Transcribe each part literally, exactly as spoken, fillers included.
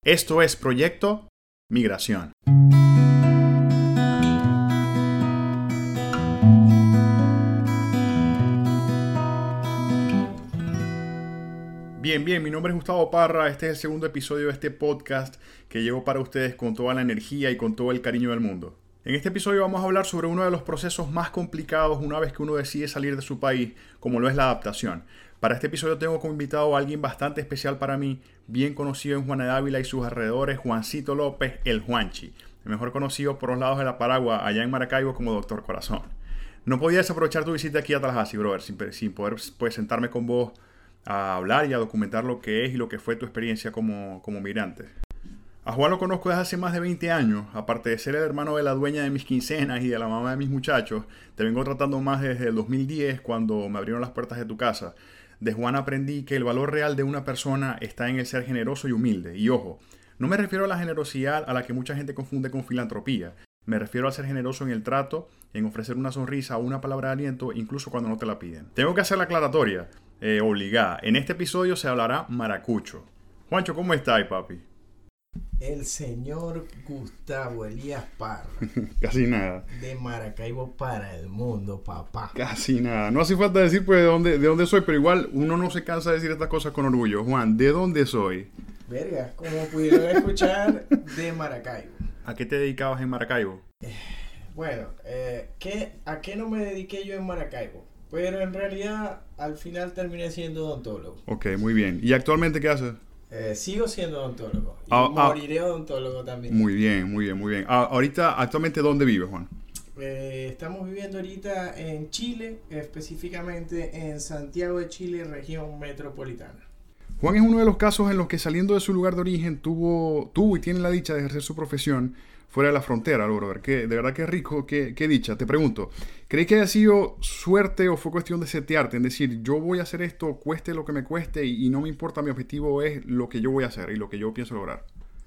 Esto es Proyecto Migración. Bien, bien, mi nombre es Gustavo Parra, este es el segundo episodio de este podcast que llevo para ustedes con toda la energía y con todo el cariño del mundo. En este episodio vamos a hablar sobre uno de los procesos más complicados una vez que uno decide salir de su país, como lo es la adaptación. Para este episodio tengo como invitado a alguien bastante especial para mí, bien conocido en Juana de Ávila y sus alrededores, Juancito López, el Juanchi, mejor conocido por los lados de la Paragua, allá en Maracaibo como Doctor Corazón. No podía desaprovechar tu visita aquí a Tallahassee, brother, sin, sin poder pues, sentarme con vos a hablar y a documentar lo que es y lo que fue tu experiencia como, como migrante. A Juan lo conozco desde hace más de veinte años. Aparte de ser el hermano de la dueña de mis quincenas y de la mamá de mis muchachos, te vengo tratando más desde el dos mil diez, cuando me abrieron las puertas de tu casa. De Juan aprendí que el valor real de una persona está en el ser generoso y humilde. Y ojo, no me refiero a la generosidad a la que mucha gente confunde con filantropía. Me refiero a ser generoso en el trato, en ofrecer una sonrisa o una palabra de aliento, incluso cuando no te la piden. Tengo que hacer la aclaratoria, eh, obligada. En este episodio se hablará maracucho. Juancho, ¿cómo estás, papi? El señor Gustavo Elías Parra. Casi nada. De Maracaibo para el mundo, papá. Casi nada. No hace falta decir pues de dónde, de dónde soy, pero igual uno no se cansa de decir estas cosas con orgullo. Juan, ¿de dónde soy? Verga, como pudieron escuchar, de Maracaibo. ¿A qué te dedicabas en Maracaibo? Eh, bueno, eh, ¿qué, ¿a qué no me dediqué yo en Maracaibo? Pero en realidad, al final terminé siendo odontólogo. Ok, muy bien. ¿Y actualmente qué haces? Eh, sigo siendo odontólogo. Y ah, moriré ah, odontólogo también. Muy bien, muy bien, muy bien. Ah, ahorita, actualmente, ¿dónde vives, Juan? Eh, estamos viviendo ahorita en Chile, específicamente en Santiago de Chile, región metropolitana. Juan es uno de los casos en los que saliendo de su lugar de origen tuvo, tuvo y tiene la dicha de ejercer su profesión fuera de la frontera, brother. Que de verdad que es rico, qué, qué dicha. Te pregunto, ¿crees que haya sido suerte o fue cuestión de setearte? En decir, yo voy a hacer esto, cueste lo que me cueste y, y no me importa, mi objetivo es lo que yo voy a hacer y lo que yo pienso lograr.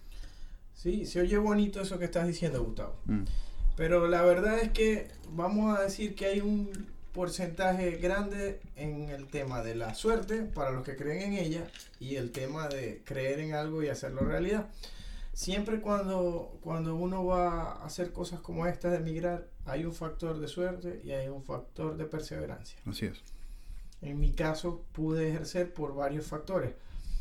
Sí, se oye bonito eso que estás diciendo, Gustavo. Mm. Pero la verdad es que vamos a decir que hay un porcentaje grande en el tema de la suerte para los que creen en ella y el tema de creer en algo y hacerlo realidad. Siempre cuando, cuando uno va a hacer cosas como estas de emigrar, hay un factor de suerte y hay un factor de perseverancia. Así es. En mi caso, pude ejercer por varios factores.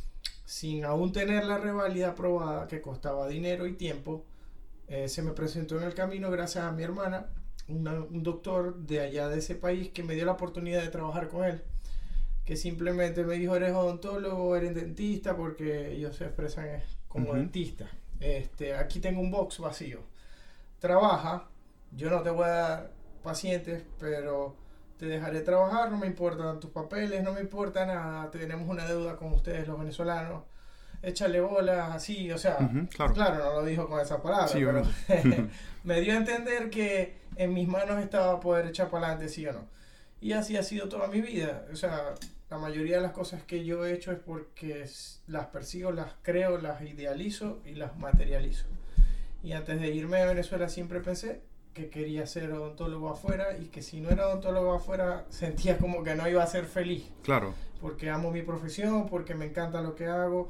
Sin aún tener la reválida aprobada, que costaba dinero y tiempo, eh, se me presentó en el camino, gracias a mi hermana, una, un doctor de allá de ese país que me dio la oportunidad de trabajar con él. Que simplemente me dijo, eres odontólogo, eres dentista, porque ellos se expresan como uh-huh. dentista. Este, aquí tengo un box vacío. Trabaja, yo no te voy a dar pacientes, pero te dejaré trabajar, no me importan tus papeles, no me importa nada, tenemos una deuda con ustedes los venezolanos, échale bolas, así, o sea, uh-huh, claro. claro, no lo dijo con esas palabras, sí, pero me dio a entender que en mis manos estaba poder echar para adelante, sí o no. Y así ha sido toda mi vida, o sea, la mayoría de las cosas que yo he hecho es porque las persigo, las creo, las idealizo y las materializo. Y antes de irme a Venezuela siempre pensé que quería ser odontólogo afuera y que si no era odontólogo afuera sentía como que no iba a ser feliz. Claro. Porque amo mi profesión, porque me encanta lo que hago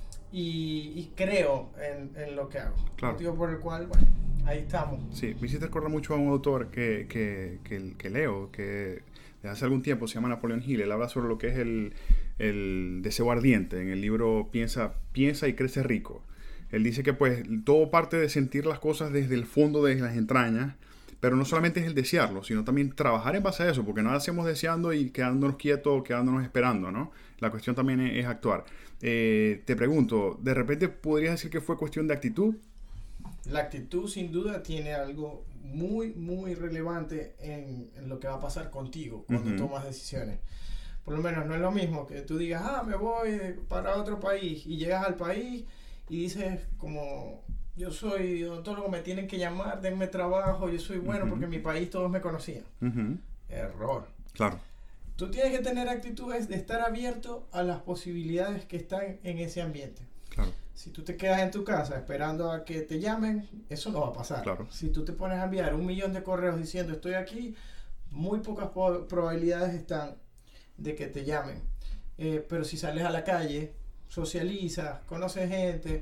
y, y creo en, en lo que hago. Claro. Motivo por el cual, bueno, ahí estamos. Sí, me hiciste recordar mucho a un autor que, que, que, que leo, que de hace algún tiempo se llama Napoleón Hill. Él habla sobre lo que es el, el deseo ardiente en el libro Piensa, piensa y crece rico. Él dice que pues todo parte de sentir las cosas desde el fondo de las entrañas, pero no solamente es el desearlo, sino también trabajar en base a eso, porque no hacemos deseando y quedándonos quietos, quedándonos esperando, ¿no? La cuestión también es, es actuar. Eh, te pregunto, ¿de repente podrías decir que fue cuestión de actitud? La actitud sin duda tiene algo muy, muy relevante en, en lo que va a pasar contigo cuando uh-huh. tomas decisiones. Por lo menos no es lo mismo que tú digas, ah, me voy para otro país y llegas al país y dices como, yo soy odontólogo, me tienen que llamar, denme trabajo, yo soy bueno uh-huh. porque en mi país todos me conocían. Uh-huh. Error. Claro. Tú tienes que tener actitudes de estar abierto a las posibilidades que están en ese ambiente. Claro. Si tú te quedas en tu casa esperando a que te llamen, eso no va a pasar. Claro. Si tú te pones a enviar un millón de correos diciendo estoy aquí, muy pocas po- probabilidades están de que te llamen. Eh, pero si sales a la calle, socializas, conoces gente,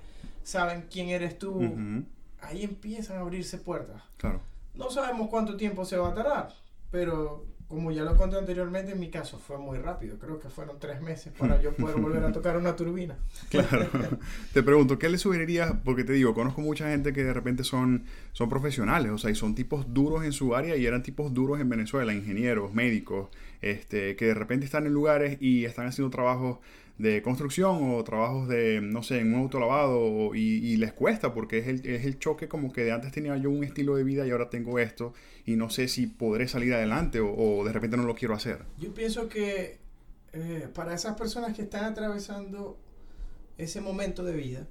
saben quién eres tú, Uh-huh. ahí empiezan a abrirse puertas. Claro. No sabemos cuánto tiempo se va a tardar, pero como ya lo conté anteriormente, en mi caso fue muy rápido. Creo que fueron tres meses para yo poder volver a tocar una turbina. Claro. Te pregunto, ¿qué le sugerirías? Porque te digo, conozco mucha gente que de repente son, son profesionales, o sea, y son tipos duros en su área y eran tipos duros en Venezuela, ingenieros, médicos, este, que de repente están en lugares y están haciendo trabajos de construcción o trabajos de, no sé, en un autolavado y, y les cuesta porque es el, es el choque como que de antes tenía yo un estilo de vida y ahora tengo esto y no sé si podré salir adelante o, o de repente no lo quiero hacer. Yo pienso que eh, para esas personas que están atravesando ese momento de vida,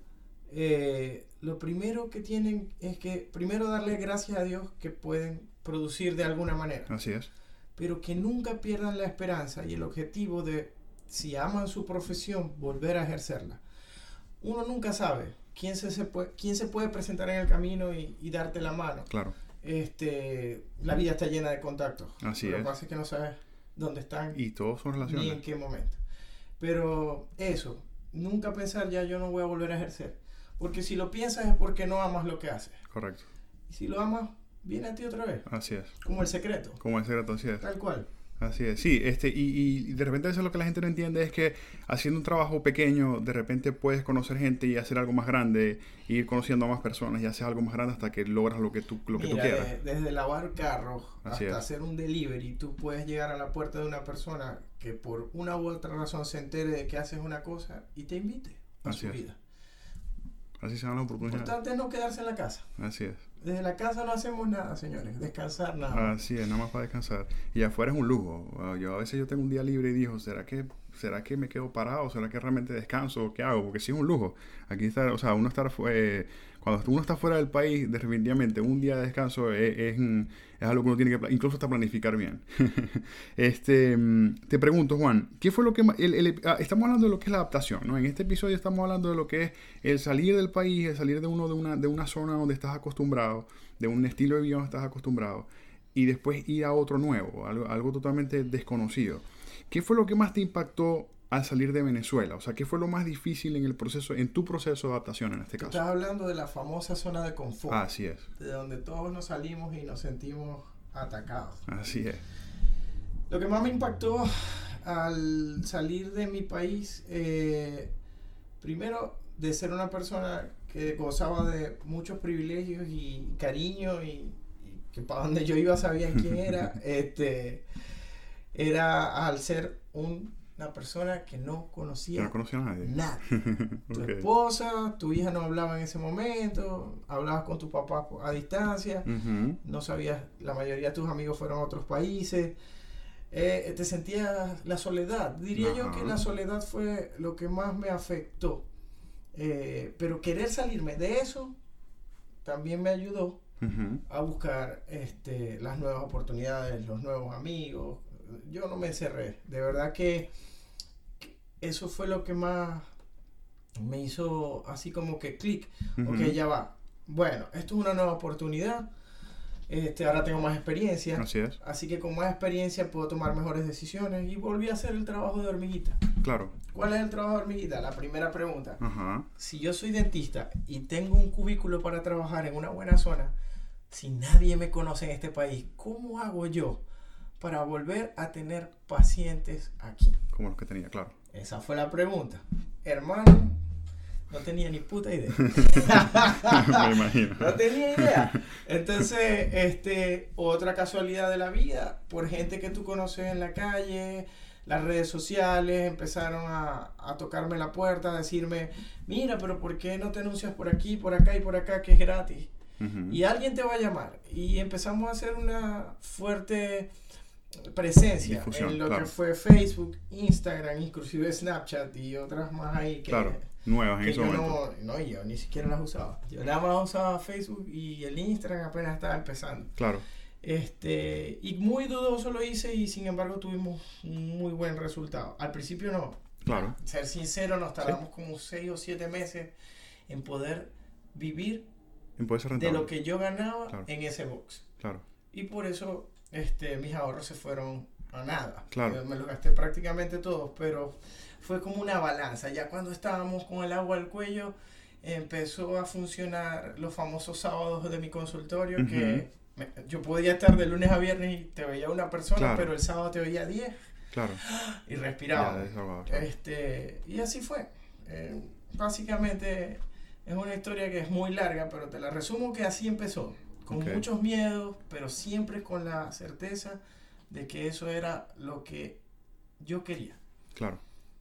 eh, lo primero que tienen es que primero darle gracias a Dios que pueden producir de alguna manera. Así es. Pero que nunca pierdan la esperanza y el objetivo de, si aman su profesión, volver a ejercerla. Uno nunca sabe quién se, se, puede, quién se puede presentar en el camino y, y darte la mano. Claro. Este, la vida está llena de contactos. Así Lo es. que pasa es que no sabes dónde están Y todos son ni relaciones. en qué momento. Pero eso, nunca pensar ya yo no voy a volver a ejercer. Porque si lo piensas es porque no amas lo que haces. Correcto. Y si lo amas, viene a ti otra vez. Así es. Como El Secreto. Como el secreto, así es. Tal cual. Así es, sí, este, y, y de repente eso es lo que la gente no entiende, es que haciendo un trabajo pequeño, de repente puedes conocer gente y hacer algo más grande, e ir conociendo a más personas y haces algo más grande hasta que logras lo que tú, lo que Mira, tú quieras. de- desde lavar carros Así hasta es. hacer un delivery, tú puedes llegar a la puerta de una persona que por una u otra razón se entere de que haces una cosa y te invite a Así su es. vida. Así se dan las Lo oportunidades. importante es no quedarse en la casa. Así es. Desde la casa no hacemos nada, señores. Descansar nada. Así es, nada más para descansar. Y afuera es un lujo. Ah, Yo a veces yo tengo un día libre y digo, ¿será que, será que me quedo parado? ¿Será que realmente descanso? ¿Qué hago? Porque sí es un lujo. Aquí está, o sea, uno estar fue, cuando uno está fuera del país, definitivamente un día de descanso es, es, un- es algo que uno tiene que, pla- incluso hasta planificar bien. este, mm, te pregunto, Juan, ¿qué fue lo que ma- el- el- ah, estamos hablando de lo que es la adaptación, ¿no? En este episodio estamos hablando de lo que es el salir del país, el salir de uno de una, de una zona donde estás acostumbrado, de un estilo de vida donde estás acostumbrado, y después ir a otro nuevo, algo, algo totalmente desconocido. ¿Qué fue lo que más te impactó al salir de Venezuela? O sea, ¿qué fue lo más difícil en el proceso, en tu proceso de adaptación en este Tú caso? estás hablando de la famosa zona de confort, Así es, de donde todos nos salimos y nos sentimos atacados. así es. Lo que más me impactó al salir de mi país, eh, primero de ser una persona que gozaba de muchos privilegios y cariño y, y que para donde yo iba sabían quién era, este, era al ser un- una persona que no Yo conocía no conocía a nadie. nada. Tu Ok. esposa, tu hija no hablaba en ese momento, hablabas con tu papá a distancia, Ujú. no sabías, la mayoría de tus amigos fueron a otros países, eh, te sentías la soledad. Diría yo Ajá. que la soledad fue lo que más me afectó. Eh, pero querer salirme de eso también me ayudó Ujú. a buscar este, las nuevas oportunidades, los nuevos amigos. Yo no me encerré. De verdad que que eso fue lo que más me hizo así como que clic. Ujú. Ok, ya va. Bueno, esto es una nueva oportunidad. Este, ahora tengo más experiencia. Así es, Así que con más experiencia puedo tomar mejores decisiones. Y volví a hacer el trabajo de hormiguita. claro. ¿Cuál es el trabajo de hormiguita? La primera pregunta. Ajá. Si yo soy dentista y tengo un cubículo para trabajar en una buena zona, si nadie me conoce en este país, ¿cómo hago yo para volver a tener pacientes aquí? Como los que tenía, claro. Esa fue la pregunta. Hermano, no tenía ni puta idea. Me imagino. No tenía idea. Entonces, este, otra casualidad de la vida, por gente que tú conoces en la calle, las redes sociales empezaron a, a tocarme la puerta, a decirme, mira, pero ¿por qué no te anuncias por aquí, por acá y por acá, que es gratis? Ujú. Y alguien te va a llamar. Y empezamos a hacer una fuerte presencia Difusión, en lo claro. que fue Facebook, Instagram, inclusive Snapchat y otras más ahí que, Claro, nuevas en que ese yo momento. no, no, yo ni siquiera las usaba. Yo nada más usaba Facebook y el Instagram apenas estaba empezando. Claro, Este, y muy dudoso lo hice y sin embargo tuvimos un muy buen resultado. Al principio no. claro. Ser sincero, nos tardamos como seis o siete meses en poder vivir Y puede ser de rentable. lo que yo ganaba Claro. en ese box. Claro, Y por eso este, mis ahorros se fueron a nada. Claro. Yo me los gasté prácticamente todos, pero fue como una balanza. Ya cuando estábamos con el agua al cuello, empezó a funcionar los famosos sábados de mi consultorio, Uh-huh. que me, yo podía estar de lunes a viernes y te veía una persona, Claro. pero el sábado te veía diez. Claro. Y respiraba. Ya, desahogado, claro. Este, y así fue. Eh, básicamente es una historia que es muy larga, pero te la resumo que así empezó. Con Ok. muchos miedos, pero siempre con la certeza de que eso era lo que yo quería. Claro.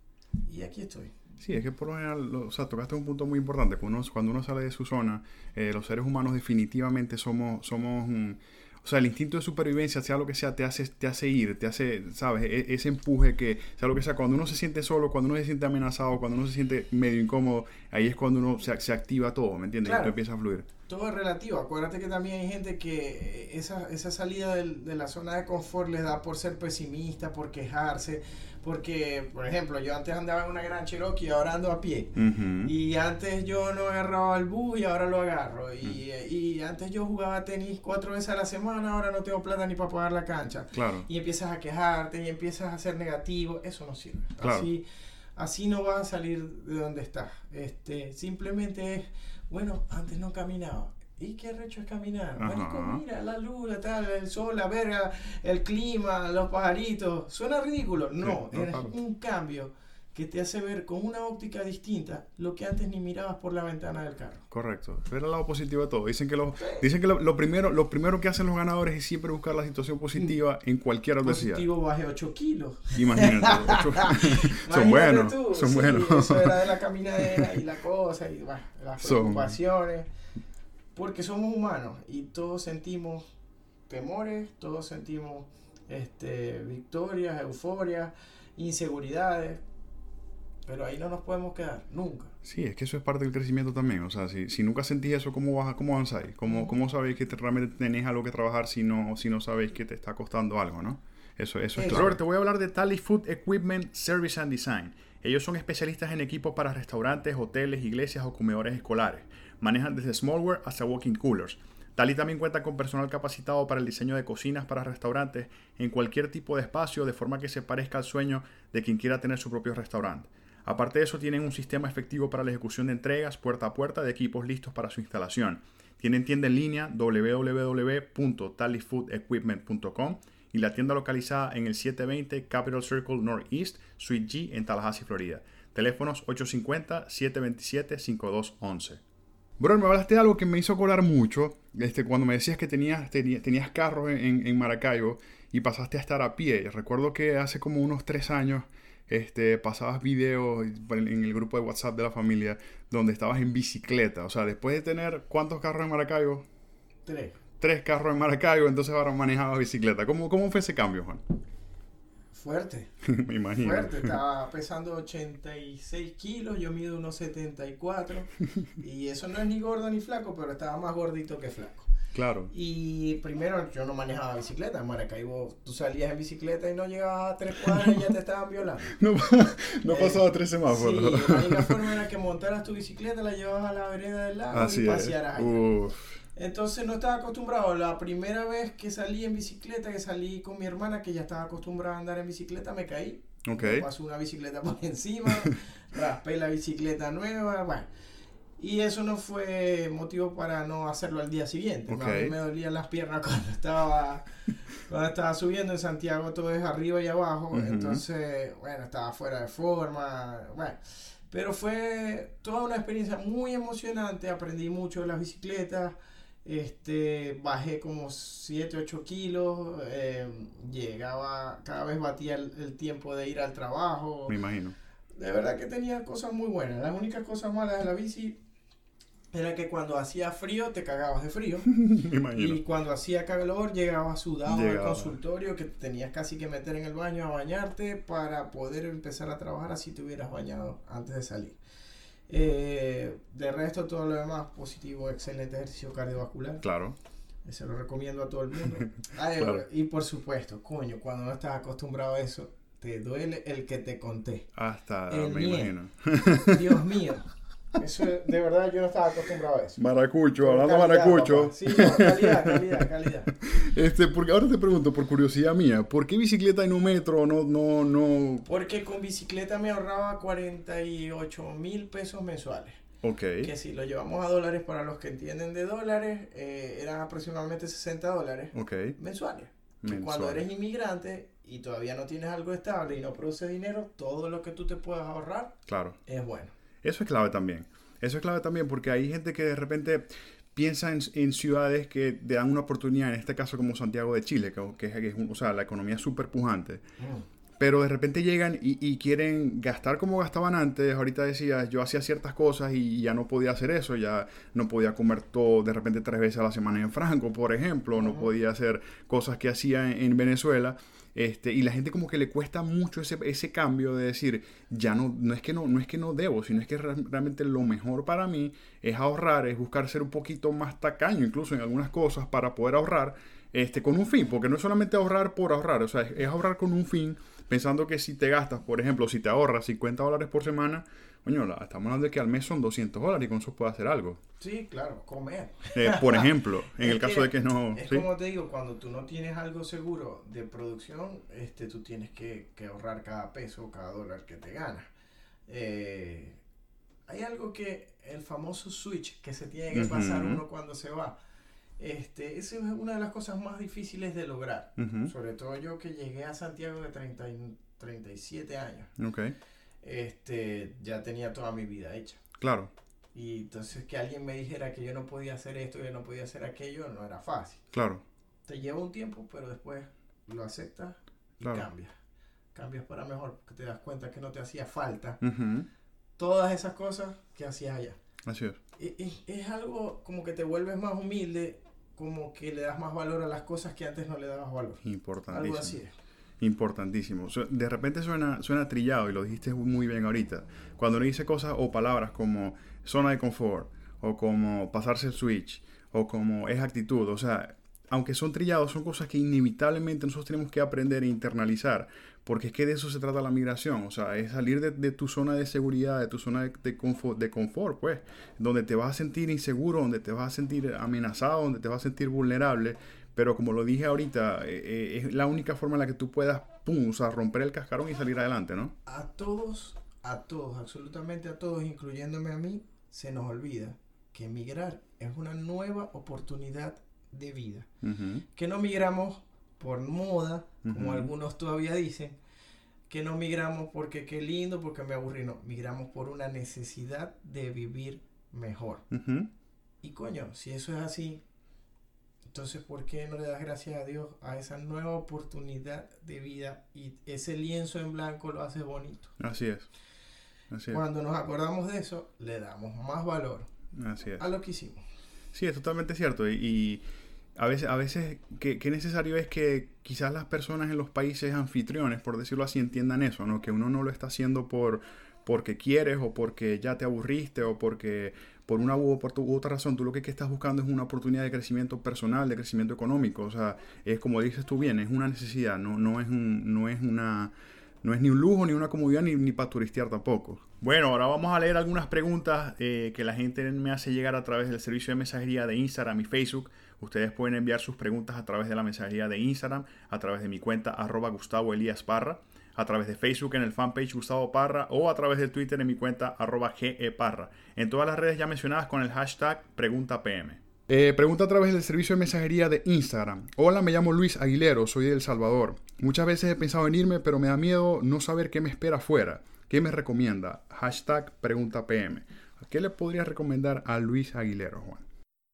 Y aquí estoy. Sí, es que por lo general, lo- o sea, tocaste un punto muy importante. Cuando uno, cuando uno sale de su zona, eh, los seres humanos definitivamente somos, somos un, o sea, el instinto de supervivencia, sea lo que sea, te hace, te hace ir, te hace, ¿sabes? E- ese empuje que, sea lo que sea, cuando uno se siente solo, cuando uno se siente amenazado, cuando uno se siente medio incómodo, ahí es cuando uno se, se activa todo, ¿me entiendes? Claro. Y todo empieza a fluir. Todo es relativo. Acuérdate que también hay gente que esa, esa salida del- de la zona de confort les da por ser pesimista, por quejarse, porque, por ejemplo, yo antes andaba en una Gran Cherokee y ahora ando a pie. Ujú. Y antes yo no agarraba el bus y ahora lo agarro. Y, y antes yo jugaba tenis cuatro veces a la semana, ahora no tengo plata ni para pagar la cancha. Claro. Y empiezas a quejarte y empiezas a ser negativo. Eso no sirve. Claro. Así, así no vas a salir de donde estás. Este, simplemente es, bueno, antes no caminaba. ¿Y qué recho es caminar? Ajá. Marico, mira la luz, la tal, el sol, la verga, el clima, los pajaritos. ¿Suena ridículo? No, Sí, no, es claro. un cambio que te hace ver con una óptica distinta lo que antes ni mirabas por la ventana del carro. Correcto. Ver el lado positivo de todo. Dicen que, lo, dicen que lo, lo primero, lo primero que hacen los ganadores es siempre buscar la situación positiva en cualquier adversidad. Positivo bajé ocho kilos. Imagínate. ocho- son Imagínate buenos. tú, Son sí, buenos. Eso era de la caminadera y la cosa y bueno, las Son- preocupaciones. Porque somos humanos y todos sentimos temores, todos sentimos este, victorias, euforias, inseguridades. Pero ahí no nos podemos quedar, nunca. Sí, es que eso es parte del crecimiento también. O sea, si, si nunca sentís eso, ¿cómo, vas, cómo avanzáis? ¿Cómo, ¿Cómo sabéis que te- realmente tenés algo que trabajar si no, si no sabéis que te está costando algo, no? Eso, eso es Eso. claro. Robert, te voy a hablar de Tally Food Equipment Service and Design. Ellos son especialistas en equipos para restaurantes, hoteles, iglesias o comedores escolares. Manejan desde smallware hasta walk-in coolers. Tally también cuenta con personal capacitado para el diseño de cocinas para restaurantes en cualquier tipo de espacio, de forma que se parezca al sueño de quien quiera tener su propio restaurante. Aparte de eso, tienen un sistema efectivo para la ejecución de entregas puerta a puerta de equipos listos para su instalación. Tienen tienda en línea doble u doble u doble u punto tally food equipment punto com y la tienda localizada en el setecientos veinte Capitol Circle Northeast, Suite G en Tallahassee, Florida. Teléfonos ocho cinco cero, siete dos siete, cinco dos uno uno. Bro, me hablaste de algo que me hizo colar mucho, este, cuando me decías que tenías, tenías, tenías carros en, en Maracaibo y pasaste a estar a pie. Recuerdo que hace como unos tres años este, pasabas videos en el grupo de WhatsApp de la familia donde estabas en bicicleta. O sea, después de tener, ¿cuántos carros en Maracaibo? Tres. Tres carros en Maracaibo, entonces ahora manejabas bicicleta. ¿Cómo, cómo fue ese cambio, Juan? Fuerte. Me imagino. Fuerte, estaba pesando ochenta y seis kilos, yo mido unos setenta y cuatro y eso no es ni gordo ni flaco, pero estaba más gordito que flaco. Claro. Y primero yo no manejaba bicicleta, en Maracaibo tú salías en bicicleta y no llegabas a tres cuadras y ya te estaban violando. No, no Eh, pasaba tres Sí, semáforos. la única forma era que montaras tu bicicleta, la llevabas a la vereda del lago Así y es. pasearas ahí. Uf. Entonces no estaba acostumbrado. La primera vez que salí en bicicleta, que salí con mi hermana, que ya estaba acostumbrada a andar en bicicleta, me caí. Ok. Me pasó una bicicleta por encima, raspé la bicicleta nueva, bueno. Y eso no fue motivo para no hacerlo al día siguiente. Ok. A mí me dolían las piernas cuando estaba, cuando estaba subiendo en Santiago, todo es arriba y abajo. Ujú. Entonces, bueno, estaba fuera de forma, bueno. Pero fue toda una experiencia muy emocionante, aprendí mucho de las bicicletas. Este, bajé como siete, ocho kilos, eh, llegaba, cada vez batía el, el tiempo de ir al trabajo. Me imagino. De verdad que tenía cosas muy buenas. Las únicas cosas malas de la bici era que cuando hacía frío te cagabas de frío. Me imagino. Y cuando hacía calor llegabas sudado Llegaba. al consultorio, que te tenías casi que meter en el baño a bañarte para poder empezar a trabajar así te hubieras bañado antes de salir. Eh, de resto todo lo demás positivo, excelente ejercicio cardiovascular. Claro. Se lo recomiendo a todo el mundo. Ay, Claro. Y por supuesto, coño, cuando no estás acostumbrado a eso, te duele el que te conté. Hasta El me miedo. imagino. Dios mío. Eso, de verdad, yo no estaba acostumbrado a eso. Maracucho, Pero hablando de calidad, maracucho. papá. Sí, no, calidad, calidad, calidad. Este, porque ahora te pregunto, por curiosidad mía, ¿por qué bicicleta y no metro? No, no, no. Porque con bicicleta me ahorraba cuarenta y ocho mil pesos mensuales. Ok. Que si lo llevamos a dólares, para los que entienden de dólares, eh, eran aproximadamente sesenta dólares Ok. mensuales. Mensual. Cuando eres inmigrante y todavía no tienes algo estable y no produces dinero, todo lo que tú te puedas ahorrar Claro. es bueno. Eso es clave también. Eso es clave también porque hay gente que de repente piensa en, en ciudades que te dan una oportunidad, en este caso como Santiago de Chile, que, que es, que es un- o sea, la economía es súper pujante. Mm. Pero de repente llegan y, y quieren gastar como gastaban antes. Ahorita decías, yo hacía ciertas cosas y ya no podía hacer eso. Ya no podía comer todo de repente tres veces a la semana en Franco, por ejemplo. No Ujú. podía hacer cosas que hacía en, en Venezuela. Este, y la gente como que le cuesta mucho ese, ese cambio de decir, ya no, no es que no, no es que no debo, sino es que re- realmente lo mejor para mí es ahorrar, es buscar ser un poquito más tacaño, incluso en algunas cosas, para poder ahorrar este, con un fin, porque no es solamente ahorrar por ahorrar, o sea, es, es ahorrar con un fin, pensando que si te gastas, por ejemplo, si te ahorras cincuenta dólares por semana, coño, la- estamos hablando de que al mes son doscientos dólares y con eso puedes hacer algo. Sí, claro, comer. Eh, por ejemplo, en Es el caso que de que no... Es ¿sí? como te digo, cuando tú no tienes algo seguro de producción, este, tú tienes que, que ahorrar cada peso, cada dólar que te ganas. Eh, hay algo que, el famoso switch que se tiene que pasar Ujú. uno cuando se va. Este, esa es una de las cosas más difíciles de lograr. Ujú. Sobre todo yo que llegué a Santiago de treinta y- treinta y siete años. Ok, Este, ya tenía toda mi vida hecha. claro, Y entonces que alguien me dijera que yo no podía hacer esto y yo no podía hacer aquello, no era fácil. claro, Te lleva un tiempo, pero después lo aceptas y claro. cambias. Cambias para mejor, porque te das cuenta que no te hacía falta Ujú. todas esas cosas que hacías allá. Así es. Y, y- es algo como que te vuelves más humilde, como que le das más valor a las cosas que antes no le dabas valor. Algo Importantísimo. así es. Importantísimo. Su- De repente suena, suena trillado y lo dijiste muy bien ahorita. Cuando uno dice cosas o palabras como zona de confort, o como pasarse el switch, o como es actitud, o sea, aunque son trillados, son cosas que inevitablemente nosotros tenemos que aprender e internalizar, porque es que de eso se trata la migración, o sea, es salir de, de tu zona de seguridad, de tu zona de, de confort, de confort, pues, donde te vas a sentir inseguro, donde te vas a sentir amenazado, donde te vas a sentir vulnerable. Pero como lo dije ahorita, eh, eh, es la única forma en la que tú puedas, pum, o sea, romper el cascarón y salir adelante, ¿no? A todos, a todos, absolutamente a todos, incluyéndome a mí, se nos olvida que emigrar es una nueva oportunidad de vida. Ujú. Que no migramos por moda, como Ujú. algunos todavía dicen, que no migramos porque qué lindo, porque me aburrí, no, migramos por una necesidad de vivir mejor. Ujú. Y coño, si eso es así, entonces ¿por qué no le das gracias a Dios a esa nueva oportunidad de vida y ese lienzo en blanco lo hace bonito? Así es. Así es. Cuando nos acordamos de eso, le damos más valor Así es. a lo que hicimos. Sí, es totalmente cierto. Y, y a veces, a veces que, que necesario es que quizás las personas en los países anfitriones, por decirlo así, entiendan eso, ¿no? Que uno no lo está haciendo por porque quieres o porque ya te aburriste o porque por una u, por tu- u otra razón tú lo que, que estás buscando es una oportunidad de crecimiento personal, de crecimiento económico. O sea, es como dices tú bien, es una necesidad, no, no es un, no es una... No es ni un lujo, ni una comodidad, ni, ni para turistear tampoco. Bueno, ahora vamos a leer algunas preguntas eh, que la gente me hace llegar a través del servicio de mensajería de Instagram y Facebook. Ustedes pueden enviar sus preguntas a través de la mensajería de Instagram, a través de mi cuenta arroba Gustavo Elías Parra, a través de Facebook en el fanpage Gustavo Parra o a través de Twitter en mi cuenta arroba Ge Parra. En todas las redes ya mencionadas con el hashtag PreguntaPM. Eh, pregunta a través del servicio de mensajería de Instagram. Hola, me llamo Luis Aguilero, soy de El Salvador. Muchas veces he pensado en irme, pero me da miedo no saber qué me espera afuera. ¿Qué me recomienda? Hashtag PreguntaPM. ¿Qué le podría recomendar a Luis Aguilero, Juan?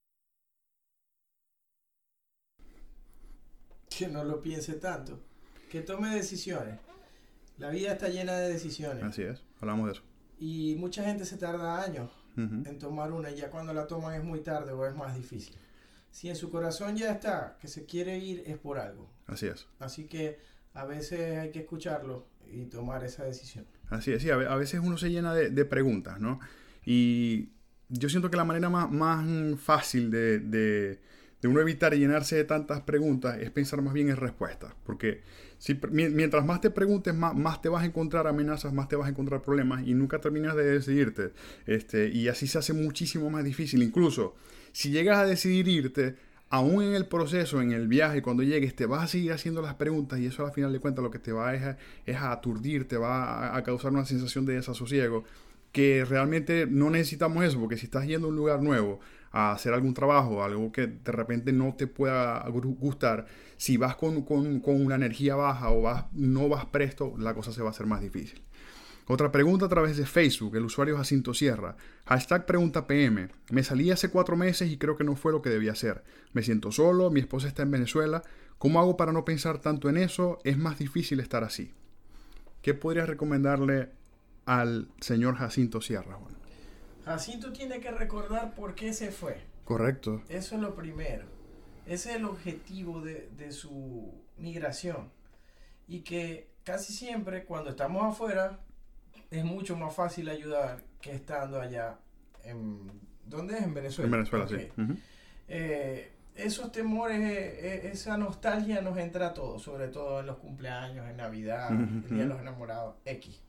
Que no lo piense tanto. Que tome decisiones. La vida está llena de decisiones. Así es, hablamos de eso. Y mucha gente se tarda años Ujú. en tomar una y ya cuando la toman es muy tarde o es más difícil. Si en su corazón ya está que se quiere ir es por algo. Así es. Así que a veces hay que escucharlo y tomar esa decisión. Así es, sí, a ve- a veces uno se llena de, de preguntas, ¿no? Y yo siento que la manera más, más fácil de, de, de uno evitar llenarse de tantas preguntas es pensar más bien en respuestas. Porque si, pr- mien- mientras más te preguntes, más, más te vas a encontrar amenazas, más te vas a encontrar problemas y nunca terminas de decidirte. Este, y así se hace muchísimo más difícil. Incluso si llegas a decidir irte, aún en el proceso, en el viaje, cuando llegues, te vas a seguir haciendo las preguntas y eso al final de cuentas lo que te va es a, es a aturdir, te va a, a causar una sensación de desasosiego que realmente no necesitamos eso, porque si estás yendo a un lugar nuevo a hacer algún trabajo, algo que de repente no te pueda gustar, si vas con, con, con una energía baja o vas, no vas presto, la cosa se va a hacer más difícil. Otra pregunta a través de Facebook, el usuario Jacinto Sierra. Hashtag pregunta P M. Me salí hace cuatro meses y creo que no fue lo que debía hacer. Me siento solo, mi esposa está en Venezuela. ¿Cómo hago para no pensar tanto en eso? Es más difícil estar así. ¿Qué podrías recomendarle al señor Jacinto Sierra, Juan? Jacinto tiene que recordar por qué se fue. Correcto. Eso es lo primero. Ese es el objetivo de, de su migración. Y que casi siempre cuando estamos afuera es mucho más fácil ayudar que estando allá en... ¿Dónde es? En Venezuela. En Venezuela, okay. sí. Uh-huh. Eh, esos temores, eh, esa nostalgia nos entra a todos, sobre todo en los cumpleaños, en Navidad, uh-huh. el Día de los Enamorados, X.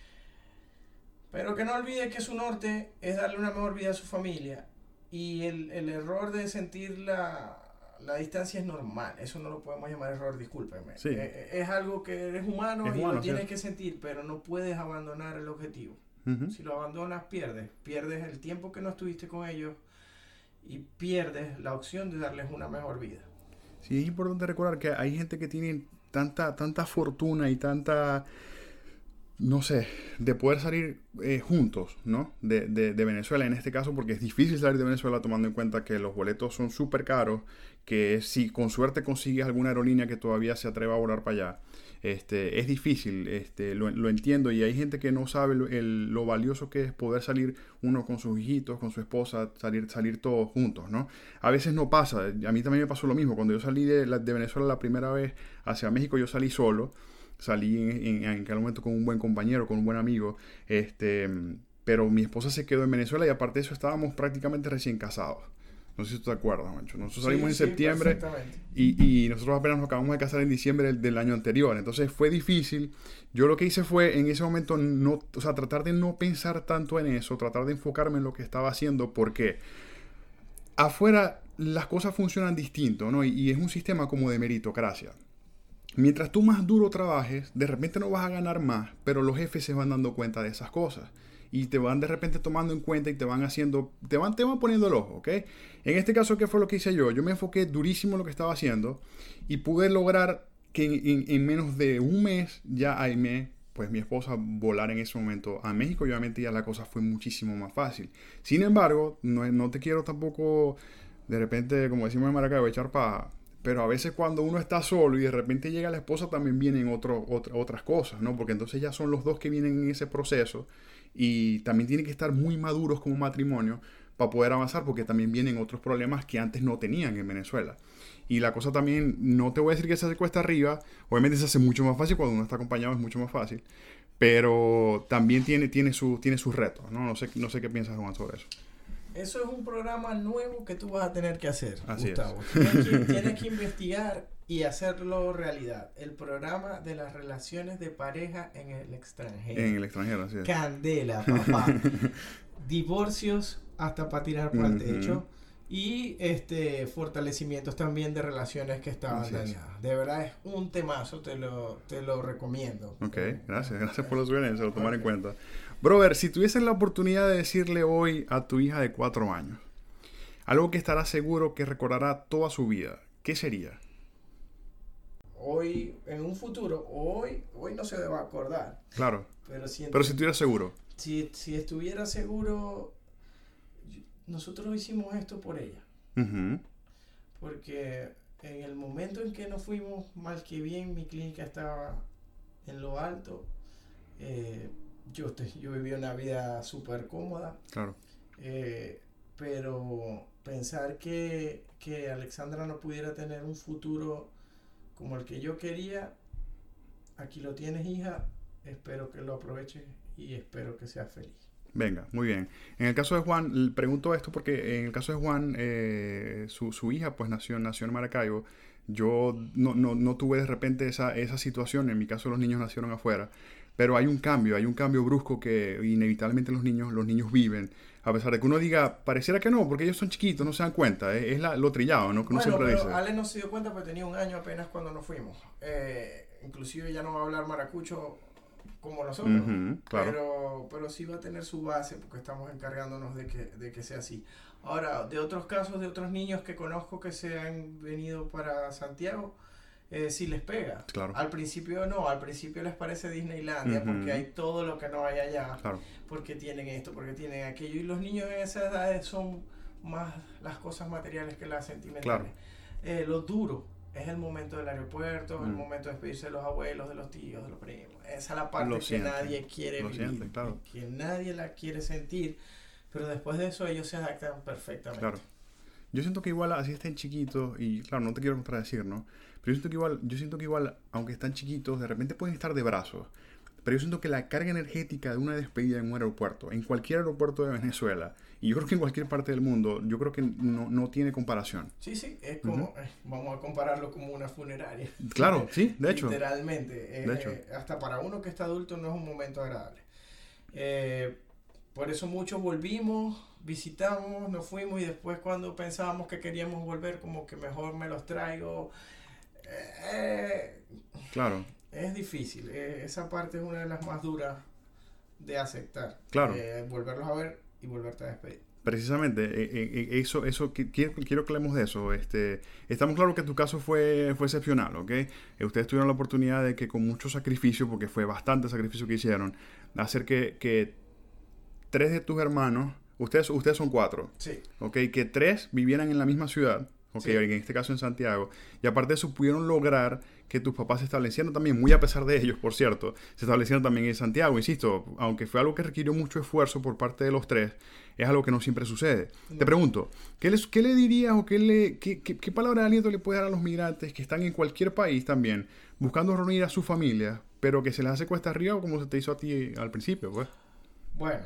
Pero que no olvide que su norte es darle una mejor vida a su familia. Y el, el error de sentir la, la distancia es normal. Eso no lo podemos llamar error, discúlpeme. Sí. Eh, es algo que eres humano es y humano, lo tienes sí. que sentir, pero no puedes abandonar el objetivo. Uh-huh. Si lo abandonas, pierdes. Pierdes el tiempo que no estuviste con ellos y pierdes la opción de darles una mejor vida. Sí, es importante recordar que hay gente que tiene tanta, tanta fortuna y tanta... no sé, de poder salir eh, juntos, ¿no? De, de, de Venezuela en este caso, porque es difícil salir de Venezuela tomando en cuenta que los boletos son súper caros, que si con suerte consigues alguna aerolínea que todavía se atreva a volar para allá, este, es difícil, este, lo, lo entiendo, y hay gente que no sabe lo, el, lo valioso que es poder salir uno con sus hijitos, con su esposa, salir, salir todos juntos, ¿no? A veces no pasa, a mí también me pasó lo mismo, cuando yo salí de, la, de Venezuela la primera vez hacia México, yo salí solo. Salí en, en, en aquel momento con un buen compañero, con un buen amigo, este, pero mi esposa se quedó en Venezuela y aparte de eso estábamos prácticamente recién casados. No sé si tú te acuerdas, Mancho. Nosotros salimos sí, en sí, septiembre y, y nosotros apenas nos acabamos de casar en diciembre del, del año anterior. Entonces fue difícil. Yo lo que hice fue en ese momento no, o sea, tratar de no pensar tanto en eso, tratar de enfocarme en lo que estaba haciendo, porque afuera las cosas funcionan distinto, ¿no? Y, y es un sistema como de meritocracia. Mientras tú más duro trabajes, de repente no vas a ganar más, pero los jefes se van dando cuenta de esas cosas y te van de repente tomando en cuenta y te van haciendo, te van, te van poniendo el ojo, ¿ok? En este caso, ¿qué fue lo que hice yo? Yo me enfoqué durísimo en lo que estaba haciendo y pude lograr que en, en, en menos de un mes ya Aimé, pues mi esposa, volar en ese momento a México y obviamente ya la cosa fue muchísimo más fácil. Sin embargo, no, no te quiero tampoco de repente, como decimos en Maracaibo, echar paja. Pero a veces cuando uno está solo y de repente llega la esposa también vienen otro, otra, otras cosas, ¿no? Porque entonces ya son los dos que vienen en ese proceso y también tienen que estar muy maduros como matrimonio para poder avanzar porque también vienen otros problemas que antes no tenían en Venezuela. Y la cosa también, no te voy a decir que se hace cuesta arriba, obviamente se hace mucho más fácil cuando uno está acompañado, es mucho más fácil, pero también tiene, tiene, su, tiene sus retos, ¿no? No sé, no sé qué piensas, Juan, sobre eso. Eso es un programa nuevo que tú vas a tener que hacer, Así Gustavo. Es. Tienes que, tienes que investigar y hacerlo realidad. El programa de las relaciones de pareja en el extranjero. En el extranjero, así es. Candela, papá. Divorcios hasta para tirar para el techo. Uh-huh. Y este fortalecimientos también de relaciones que estaban Así es. dañadas. De verdad es un temazo, te lo, te lo recomiendo. Ok, gracias, gracias por la sugerencia, lo tomar okay. en cuenta. Brother, si tuvieses la oportunidad de decirle hoy a tu hija de cuatro años algo que estará seguro que recordará toda su vida, ¿qué sería? Hoy, en un futuro, hoy, hoy no se va a acordar. Claro, pero si, pero si estuviera seguro. Si, si estuviera seguro, nosotros hicimos esto por ella. Uh-huh. Porque en el momento en que nos fuimos, mal que bien, mi clínica estaba en lo alto. Eh, yo, te, yo viví una vida súper cómoda. Claro. Eh, pero pensar que, que Alexandra no pudiera tener un futuro como el que yo quería, aquí lo tienes, hija. Espero que lo aproveches y espero que seas feliz. Venga, muy bien. En el caso de Juan, pregunto esto porque en el caso de Juan, eh, su, su hija pues nació, nació en Maracaibo. Yo no, no, no tuve de repente esa, esa situación. En mi caso los niños nacieron afuera. Pero hay un cambio, hay un cambio brusco que inevitablemente los niños, los niños viven. A pesar de que uno diga, pareciera que no, porque ellos son chiquitos, no se dan cuenta. Es, es la, lo trillado, ¿no? Que uno bueno, siempre pero dice. Ale no se dio cuenta porque tenía un año apenas cuando nos fuimos. Eh, inclusive ya no va a hablar maracucho como nosotros, uh-huh, claro. pero, pero sí va a tener su base porque estamos encargándonos de que, de que sea así. Ahora, de otros casos, de otros niños que conozco que se han venido para Santiago, eh, sí les pega. Claro. Al principio no, al principio les parece Disneylandia Uh-huh. porque hay todo lo que no hay allá, Claro. porque tienen esto, porque tienen aquello, y los niños en esa edad son más las cosas materiales que las sentimentales. Claro. Eh, lo duro es el momento del aeropuerto, Mm. el momento de despedirse de los abuelos, de los tíos, de los primos. Esa es la parte Lo que sienten, nadie quiere lo vivir, sienten, claro. que nadie la quiere sentir, pero después de eso ellos se adaptan perfectamente. Claro. Yo siento que igual así estén chiquitos, y claro, no te quiero contradecir, ¿no? Pero yo siento que igual, yo siento que igual, aunque están chiquitos, de repente pueden estar de brazos. Pero yo siento que la carga energética de una despedida en un aeropuerto, en cualquier aeropuerto de Venezuela, y yo creo que en cualquier parte del mundo, yo creo que no, no tiene comparación. Sí, sí, es como, Uh-huh. eh, vamos a compararlo como una funeraria. Claro, sí, de hecho. Literalmente. Eh, De hecho. eh, hasta para uno que está adulto no es un momento agradable. Eh, por eso muchos volvimos, visitamos, nos fuimos y después cuando pensábamos que queríamos volver, como que mejor me los traigo. Eh, Claro, es difícil. Eh, esa parte es una de las más duras de aceptar. Claro. Eh, volverlos a ver y volverte a despedir. precisamente, eh, eh, eso, eso qui- quiero, quiero que hablemos de eso. Este, estamos claros que tu caso fue, fue excepcional, ¿ok? Eh, ustedes tuvieron la oportunidad de que con mucho sacrificio, porque fue bastante sacrificio que hicieron, hacer que, que tres de tus hermanos, ustedes, ustedes son cuatro, Sí. ¿ok? Que tres vivieran en la misma ciudad, ¿ok? Sí. En este caso en Santiago. Y aparte de eso, pudieron lograr que tus papás se establecieran también, muy a pesar de ellos, por cierto, se establecieron también en Santiago. Insisto, aunque fue algo que requirió mucho esfuerzo por parte de los tres, es algo que no siempre sucede. No. Te pregunto, ¿qué, les, qué le dirías o qué, le, qué, qué, qué palabra de aliento le puedes dar a los migrantes que están en cualquier país también, buscando reunir a su familia, pero que se les hace cuesta arriba como se te hizo a ti al principio, pues? Bueno,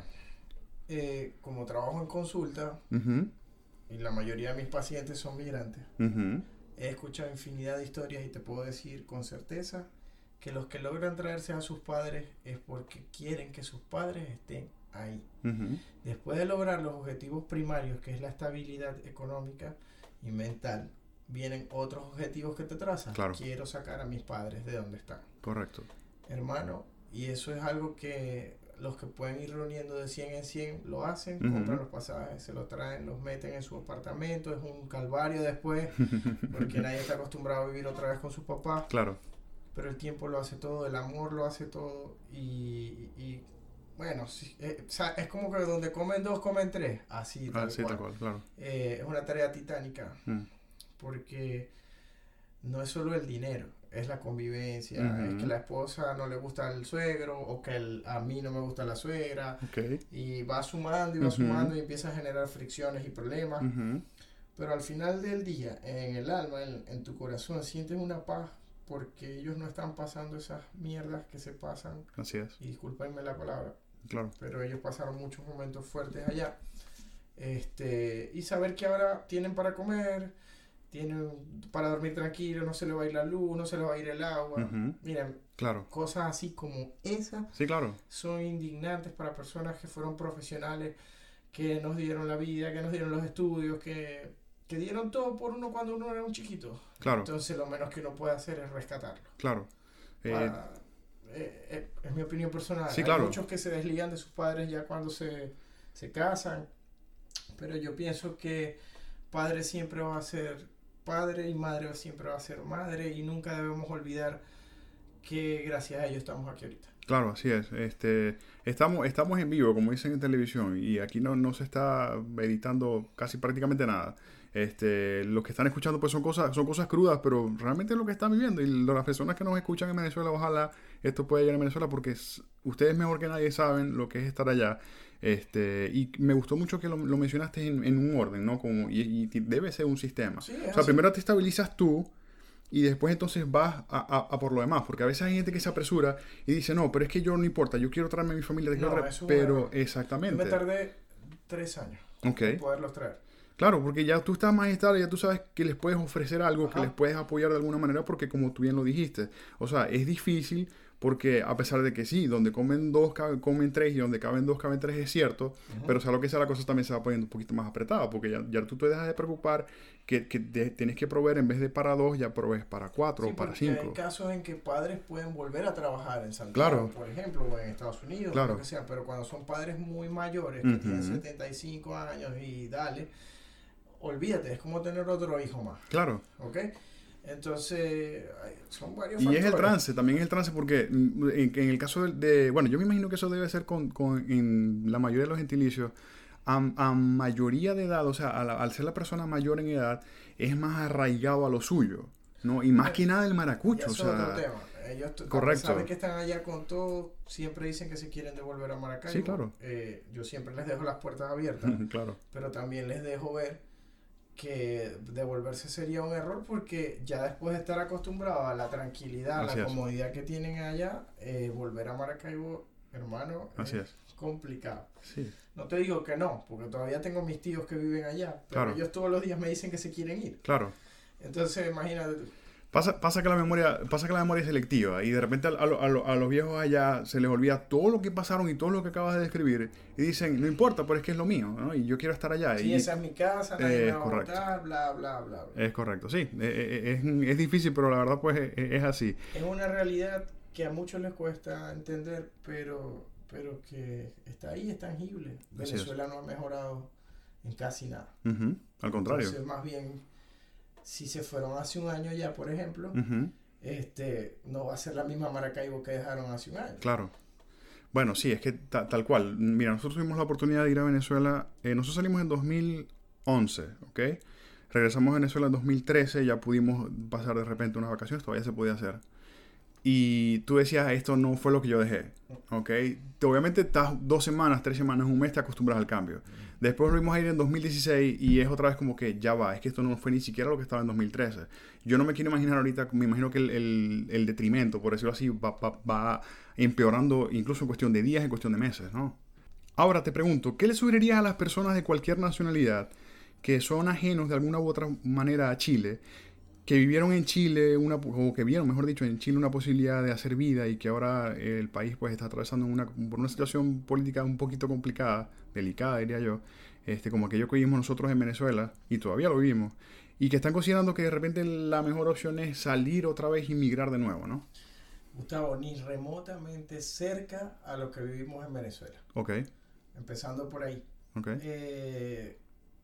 eh, como trabajo en consulta Uh-huh, y la mayoría de mis pacientes son migrantes, uh-huh, he escuchado infinidad de historias y te puedo decir con certeza que los que logran traerse a sus padres es porque quieren que sus padres estén ahí. uh-huh. Después de lograr los objetivos primarios, que es la estabilidad económica y mental, vienen otros objetivos que te trazan. Claro. Quiero sacar a mis padres de donde están. Correcto. Hermano, y eso es algo que los que pueden ir reuniendo de cien en cien lo hacen, Ujú. compran los pasajes, se los traen, los meten en su apartamento, es un calvario después, porque nadie está acostumbrado a vivir otra vez con sus papás, Claro, pero el tiempo lo hace todo, el amor lo hace todo, y, y bueno, sí, eh, o sea, es como que donde comen dos, comen tres, así, tal ah, sí, cual. tal cual, claro. Eh, es una tarea titánica, Mm. porque no es solo el dinero, es la convivencia, Ujú. es que la esposa no le gusta el suegro o que el- a mí no me gusta la suegra Ok. y va sumando y va Ujú. sumando y empieza a generar fricciones y problemas, Ujú. pero al final del día, en el alma, en, en tu corazón, sientes una paz porque ellos no están pasando esas mierdas que se pasan, Así es, y discúlpenme la palabra, claro. pero ellos pasaron muchos momentos fuertes allá. Este, y saber que ahora tienen para comer, tienen para dormir tranquilo, no se le va a ir la luz, no se le va a ir el agua. Ujú. Miren, Claro. cosas así como esas Sí, claro. son indignantes para personas que fueron profesionales, que nos dieron la vida, que nos dieron los estudios, que, que dieron todo por uno cuando uno era un chiquito. Claro, Entonces lo menos que uno puede hacer es rescatarlo. claro. Eh, Para- eh, eh, es mi opinión personal. Sí, Hay claro. muchos que se desligan de sus padres ya cuando se, se casan, pero yo pienso que padre siempre va a ser padre y madre siempre va a ser madre, y nunca debemos olvidar que gracias a ellos estamos aquí ahorita. Claro, así es. Este, estamos, estamos en vivo, como dicen en televisión, y aquí no, no se está editando casi prácticamente nada. Este, los que están escuchando pues son cosas, son cosas crudas, pero realmente es lo que están viviendo. Y las personas que nos escuchan en Venezuela, ojalá esto pueda llegar a Venezuela, porque es- ustedes mejor que nadie saben lo que es estar allá. Este, y me gustó mucho que lo, lo mencionaste en, en un orden, ¿no? Como, y, y debe ser un sistema. Sí, es O sea, así. primero te estabilizas tú y después entonces vas a, a- a por lo demás. Porque a veces hay gente que se apresura y dice, no, pero es que yo no importa, yo quiero traerme a mi familia, te quiero No, traer". eso es Pero una- Yo me exactamente. tardé tres años Ok. en poderlos traer. Claro, porque ya tú estás más estable, ya tú sabes que les puedes ofrecer algo, que Ajá. les puedes apoyar de alguna manera, porque como tú bien lo dijiste, o sea, es difícil Porque a pesar de que sí, donde comen dos, comen tres y donde caben dos, caben tres es cierto, uh-huh. pero sea lo que sea, la cosa también se va poniendo un poquito más apretada, porque ya, ya tú te dejas de preocupar que, que de, tienes que proveer en vez de para dos, ya provees para cuatro sí, o para cinco. Hay casos en que padres pueden volver a trabajar en Santiago, claro. por ejemplo, o en Estados Unidos, claro. o lo que sea, pero cuando son padres muy mayores, que uh-huh. tienen setenta y cinco años y dale, olvídate, es como tener otro hijo más. Claro. ¿Ok? Entonces, son varios y factores. es el trance, también es el trance porque en, en el caso de, de, bueno, yo me imagino que eso debe ser con, con en la mayoría de los gentilicios, a, a mayoría de edad, o sea, a la, al ser la persona mayor en edad, es más arraigado a lo suyo, ¿no? Y más que nada el maracucho, o sea. Es otro tema. Ellos, correcto. Saben que están allá con todo, siempre dicen que se quieren devolver a Maracaibo. Sí, claro. Eh, yo siempre les dejo las puertas abiertas, claro. pero también les dejo ver que devolverse sería un error porque ya después de estar acostumbrado a la tranquilidad, Así la es. comodidad que tienen allá, eh, volver a Maracaibo, hermano, Así es, es complicado. Sí. No te digo que no, porque todavía tengo mis tíos que viven allá, pero claro. ellos todos los días me dicen que se quieren ir. Claro. Entonces, imagínate tú. Pasa, pasa, que la memoria, pasa que la memoria es selectiva y de repente a, a, a, a los viejos allá se les olvida todo lo que pasaron y todo lo que acabas de describir y dicen, no importa, pero es que es lo mío, ¿no? Y yo quiero estar allá. Sí, y, esa es mi casa, nadie eh, me va a votar, bla, bla, bla, bla. Es correcto, sí. Es, es, es difícil, pero la verdad pues es, es así. Es una realidad que a muchos les cuesta entender, pero, pero que está ahí, es tangible. Así Venezuela es. no ha mejorado en casi nada. Uh-huh. Al contrario. Entonces, más bien, si se fueron hace un año ya, por ejemplo, uh-huh. este, no va a ser la misma Maracaibo que dejaron hace un año. Claro. Bueno, sí, es que ta, tal cual. Mira, nosotros tuvimos la oportunidad de ir a Venezuela. Eh, nosotros salimos en dos mil once, ¿ok? Regresamos a Venezuela en dos mil trece, ya pudimos pasar de repente unas vacaciones, todavía se podía hacer. Y tú decías, esto no fue lo que yo dejé, ¿ok? Obviamente estás dos semanas, tres semanas, un mes, te acostumbras al cambio. Después volvimos a ir en dos mil dieciséis y es otra vez como que ya va, es que esto no fue ni siquiera lo que estaba en dos mil trece. Yo no me quiero imaginar ahorita, me imagino que el, el, el detrimento, por decirlo así, va, va, va empeorando incluso en cuestión de días, en cuestión de meses, ¿no? Ahora te pregunto, ¿qué le sugerirías a las personas de cualquier nacionalidad que son ajenos de alguna u otra manera a Chile, que vivieron en Chile, una, o que vieron, mejor dicho, en Chile una posibilidad de hacer vida y que ahora el país pues está atravesando una, por una situación política un poquito complicada, delicada diría yo, este, como aquello que vivimos nosotros en Venezuela, y todavía lo vivimos, y que están considerando que de repente la mejor opción es salir otra vez y migrar de nuevo, ¿no? Gustavo, ni remotamente cerca a lo que vivimos en Venezuela. Ok. Empezando por ahí. Ok. Eh,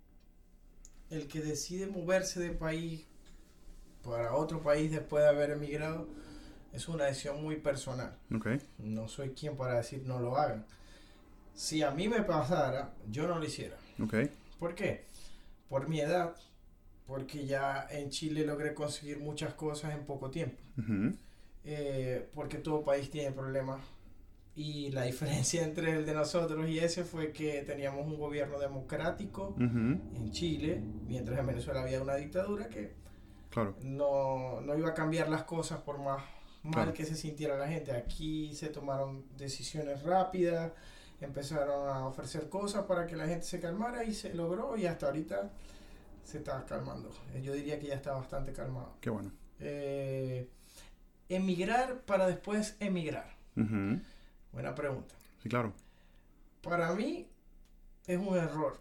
el que decide moverse de país para otro país después de haber emigrado es una decisión muy personal. Okay. No soy quien para decir no lo hagan. Si a mí me pasara, yo no lo hiciera. Okay. ¿Por qué? Por mi edad, porque ya en Chile logré conseguir muchas cosas en poco tiempo. Uh-huh. Eh, porque todo país tiene problemas. Y la diferencia entre el de nosotros y ese fue que teníamos un gobierno democrático uh-huh. en Chile, mientras en Venezuela había una dictadura que claro. no, no iba a cambiar las cosas por más mal claro. que se sintiera la gente. Aquí se tomaron decisiones rápidas, empezaron a ofrecer cosas para que la gente se calmara y se logró, y hasta ahorita se está calmando. Yo diría que ya está bastante calmado. Qué bueno. Eh, emigrar para después emigrar. Uh-huh. Buena pregunta. Sí, claro. Para mí es un error.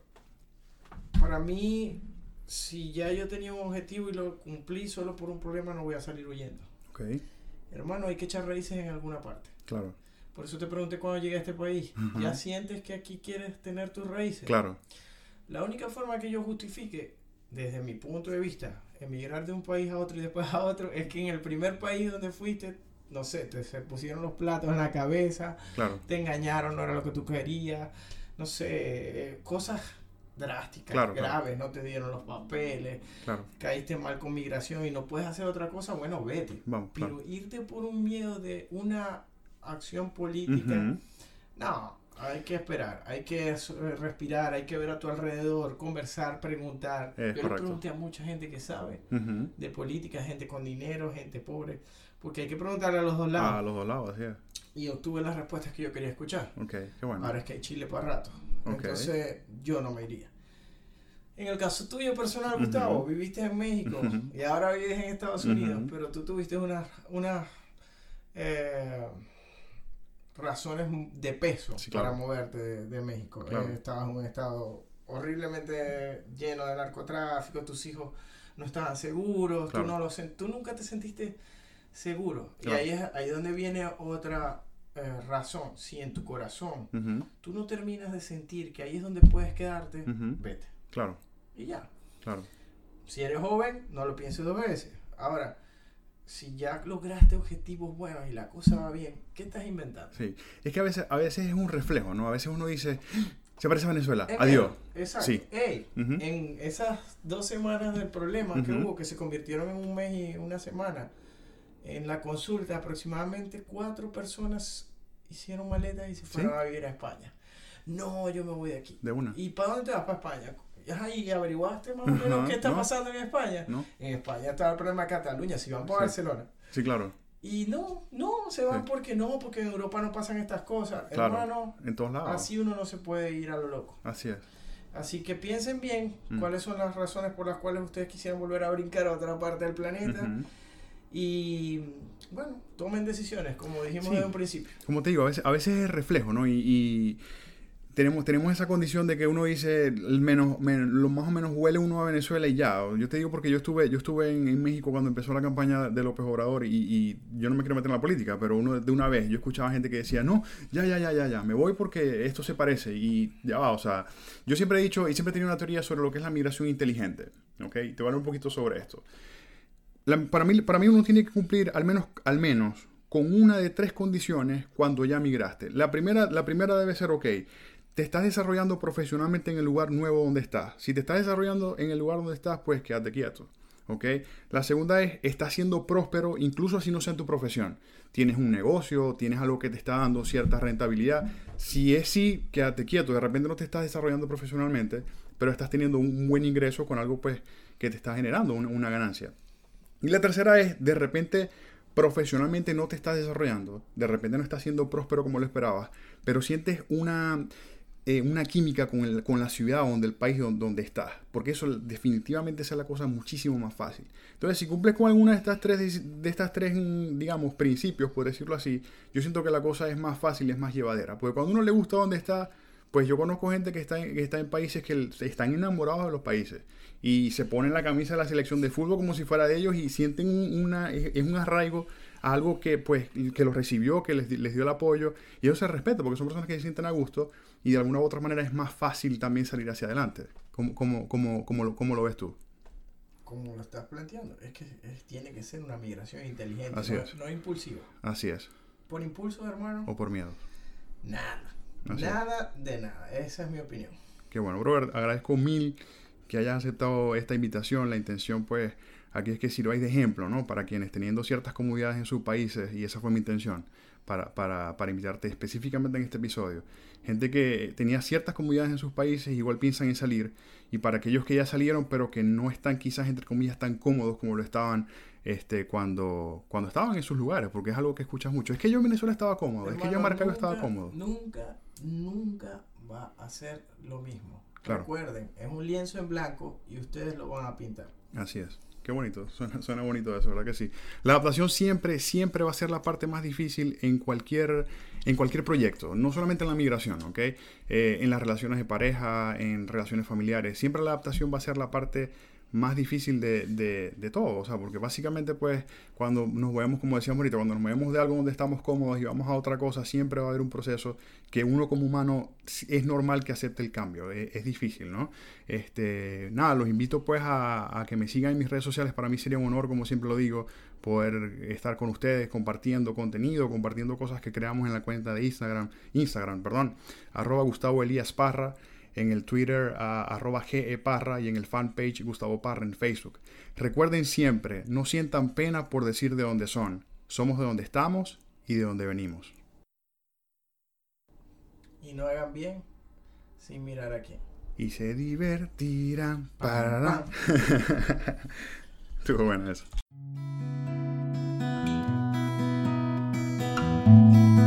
Para mí, si ya yo tenía un objetivo y lo cumplí solo por un problema, no voy a salir huyendo. Okay. Hermano, hay que echar raíces en alguna parte. Claro. Por eso te pregunté cuando llegué a este país. Uh-huh. ¿Ya sientes que aquí quieres tener tus raíces? Claro. La única forma que yo justifique, desde mi punto de vista, emigrar de un país a otro y después a otro, es que en el primer país donde fuiste, no sé, te se pusieron los platos en la cabeza, claro. te engañaron, no era lo que tú querías, no sé, cosas drásticas, claro, graves, claro. no te dieron los papeles, claro. caíste mal con migración y no puedes hacer otra cosa, bueno, vete. Vamos, pero claro. irte por un miedo de una acción política, uh-huh. no, hay que esperar, hay que respirar, hay que ver a tu alrededor, conversar, preguntar. Es Yo correcto. le pregunté a mucha gente que sabe uh-huh. de política, gente con dinero, gente pobre, porque hay que preguntarle a los dos lados. Ah, a los dos lados, sí. Y obtuve las respuestas que yo quería escuchar. Ok, qué bueno. Ahora es que hay Chile para rato. Okay. Entonces, yo no me iría. En el caso tuyo personal, Gustavo, uh-huh. viviste en México uh-huh. y ahora vives en Estados Unidos, uh-huh. pero tú tuviste una, una eh, razones de peso sí, claro. para moverte de, de México. Claro. Eh, estabas en un estado horriblemente lleno de narcotráfico, tus hijos no estaban seguros, claro. tú, no lo sen- tú nunca te sentiste seguro. Claro. Y ahí es ahí donde viene otra eh, razón. Si en tu corazón uh-huh. tú no terminas de sentir que ahí es donde puedes quedarte, uh-huh. vete. Claro. Y ya. Claro. Si eres joven, no lo pienses dos veces. Ahora, si ya lograste objetivos buenos y la cosa va bien, ¿qué estás inventando? Sí, es que a veces, a veces es un reflejo, ¿no? A veces uno dice, se parece a Venezuela, es adiós. Exacto. Sí. Ey, uh-huh. en esas dos semanas del problema uh-huh. que hubo, que se convirtieron en un mes y una semana, en la consulta aproximadamente cuatro personas hicieron maletas y se fueron ¿Sí? a vivir a España. No, yo me voy de aquí. De una. ¿Y para dónde te vas? Para España. ¿Y averiguaste más o menos uh-huh. qué está no. pasando en España? No. En España está el problema de Cataluña, si van por sí. Barcelona. Sí, claro. Y no, no, se van sí. porque no, porque en Europa no pasan estas cosas. Claro, hermano, en todos lados. Así uno no se puede ir a lo loco. Así es. Así que piensen bien mm. cuáles son las razones por las cuales ustedes quisieran volver a brincar a otra parte del planeta. Uh-huh. Y bueno, tomen decisiones, como dijimos sí. desde un principio. Como te digo, a veces, a veces es reflejo, ¿no? Y... y... Tenemos, tenemos esa condición de que uno dice, menos, menos, lo más o menos huele uno a Venezuela y ya. Yo te digo porque yo estuve yo estuve en, en México cuando empezó la campaña de López Obrador y, y yo no me quiero meter en la política, pero uno de una vez yo escuchaba gente que decía, no, ya, ya, ya, ya, ya, me voy porque esto se parece y ya va. O sea, yo siempre he dicho y siempre he tenido una teoría sobre lo que es la migración inteligente. ¿Ok? Te voy a hablar un poquito sobre esto. La, para, mí, para mí uno tiene que cumplir al menos, al menos con una de tres condiciones cuando ya migraste. La primera, la primera debe ser, ok, te estás desarrollando profesionalmente en el lugar nuevo donde estás. Si te estás desarrollando en el lugar donde estás, pues quédate quieto. ¿Ok? La segunda es, estás siendo próspero incluso si no sea en tu profesión. Tienes un negocio, tienes algo que te está dando cierta rentabilidad. Si es sí, quédate quieto. De repente no te estás desarrollando profesionalmente, pero estás teniendo un buen ingreso con algo pues que te está generando una, una ganancia. Y la tercera es, de repente, profesionalmente no te estás desarrollando. De repente no estás siendo próspero como lo esperabas, pero sientes una... Eh, una química con, el, con la ciudad o del país donde, donde estás, porque eso definitivamente es la cosa muchísimo más fácil. Entonces, si cumples con alguna de estas tres, de estas tres digamos, principios, por decirlo así, yo siento que la cosa es más fácil y es más llevadera, porque cuando uno le gusta donde está, pues yo conozco gente que está en, que está en países que están enamorados de los países y se ponen la camisa de la selección de fútbol como si fuera de ellos y sienten una, es un arraigo a algo que pues que los recibió, que les, les dio el apoyo y eso se respeta porque son personas que se sienten a gusto y de alguna u otra manera es más fácil también salir hacia adelante. ¿Cómo, cómo, cómo, cómo, lo, cómo lo ves tú? Como lo estás planteando, es que es, tiene que ser una migración inteligente, Así no, es. no impulsiva. Así es. ¿Por impulso, hermano? ¿O por miedo? Nada. Así nada es. de nada. Esa es mi opinión. Qué bueno, brother. Agradezco mil que hayas aceptado esta invitación. La intención, pues, aquí es que sirváis de ejemplo, ¿no? Para quienes teniendo ciertas comodidades en sus países, y esa fue mi intención, para, para, para invitarte específicamente en este episodio. Gente que tenía ciertas comodidades en sus países, igual piensan en salir, y para aquellos que ya salieron, pero que no están quizás, entre comillas, tan cómodos como lo estaban este, cuando, cuando estaban en sus lugares, porque es algo que escuchas mucho. Es que yo en Venezuela estaba cómodo, hermano, es que yo en Maracaibo nunca, estaba cómodo. Nunca, nunca va a ser lo mismo. Claro. Recuerden, es un lienzo en blanco y ustedes lo van a pintar. Así es. Qué bonito, suena, suena bonito eso, ¿verdad que sí? La adaptación siempre, siempre va a ser la parte más difícil en cualquier, en cualquier proyecto, no solamente en la migración, ¿ok? Eh, en las relaciones de pareja, en relaciones familiares, siempre la adaptación va a ser la parte más difícil de, de, de todo, o sea, porque básicamente pues cuando nos movemos, como decíamos ahorita, cuando nos movemos de algo donde estamos cómodos y vamos a otra cosa, siempre va a haber un proceso que uno como humano es normal que acepte el cambio, es, es difícil, ¿no? Este, nada, los invito pues a, a que me sigan en mis redes sociales, para mí sería un honor, como siempre lo digo, poder estar con ustedes compartiendo contenido, compartiendo cosas que creamos en la cuenta de Instagram, Instagram, perdón, arroba Gustavo Elías Parra, en el Twitter uh, arroba geparra y en el fanpage Gustavo Parra en Facebook. Recuerden siempre, no sientan pena por decir de dónde son. Somos de donde estamos y de donde venimos. Y no hagan bien sin mirar aquí. Y se divertirán. Para. Estuvo buena eso.